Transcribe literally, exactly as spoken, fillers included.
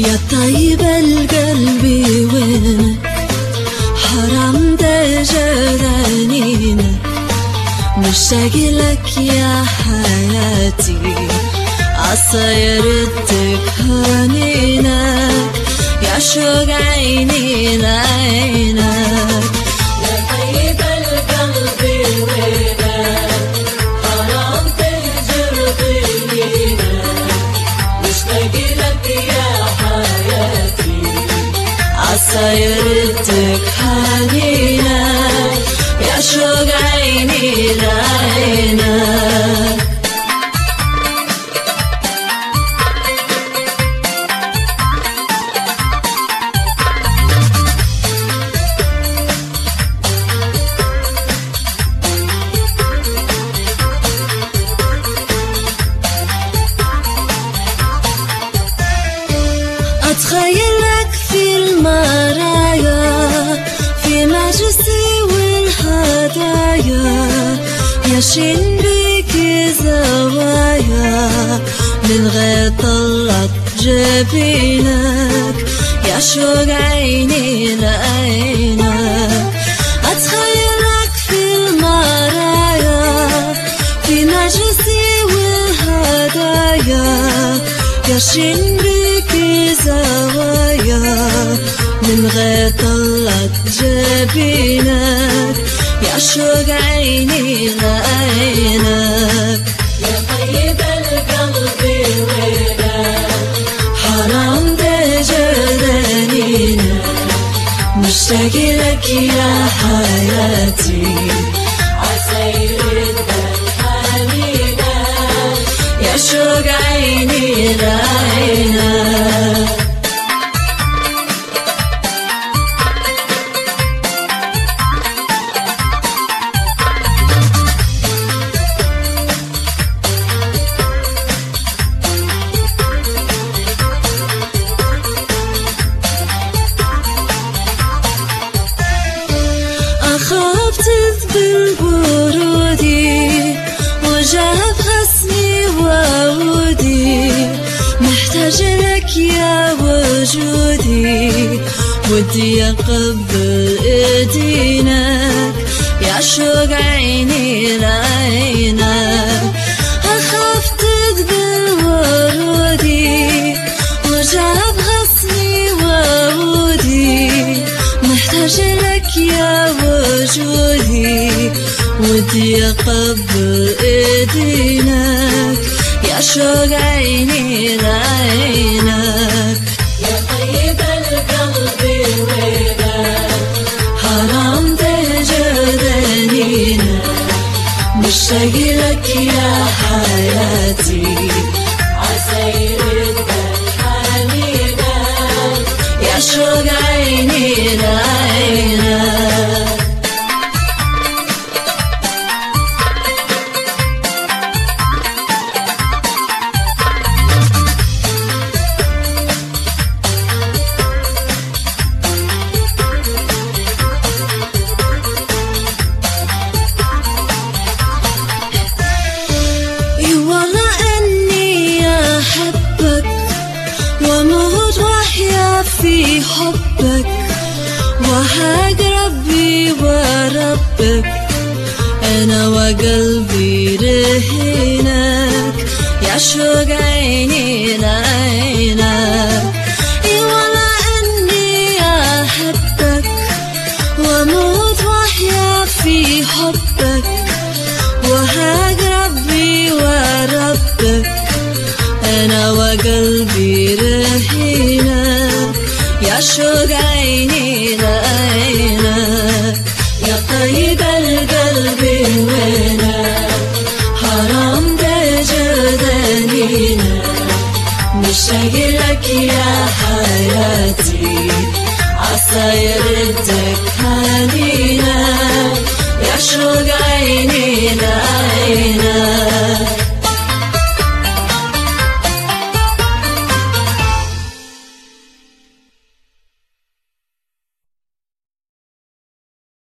يا طيب القلب وينك؟ حرام ده جرانينا، مشتاق لك يا حياتي، عصيرتك هانينك يا شوق عيني لعينك. يا طيب القلب وينك؟ حرام تهجر ضنينك، مشتاق لك يا حياتي، عصيرتك هانينك يا شوق عيني لعينك. أتخيلك في المرايا، في مجلسي والهدايا، ياشين بيك زوايا، من غير طلت جبينك يا شوق عيني لعينك. أتخيلك في المرايا، في مجلسي والهدايا، ياشين بيك زوايا، من غير طلت جبينك يا شوق عيني لعينك. يا طيب القلب وينك؟ حرام ده جرانينا، مشتاق لك يا حياتي، عصيرتك هانينك يا شوق عيني لعينك. أخاف تذبل برودي وجاب غسلي وعودي، محتاج لك يا وجودي، ودي أقبل إيدينك يا شوق عيني لعينك. أخاف تذبل ورودي وجاب غسلي وعودي، محتاج لك يا وجودي، ودي أقبل إيدينك يا شوق عيني لعينك. يا طيب القلب وينك؟ حرام ده جرانينا، مشتاق لك يا حياتي، عصيرتك هانينك يا شوق عيني لعينك. والله أني أحبك وأموت وأحيا في حبك، وحق ربي وربك، أنا وقلبي رهينك يا شوق عيني لعينك. والله أني أحبك وأموت وأحيا في حبك، وحق ربي وربك، أنا وقلبي رهينك يا شوق عيني لعينك. يا طيب القلب وينك؟ حرام ده جرانينا، مشتاق لك يا حياتي، عصيرتك هانينك يا شوق عيني لعينك.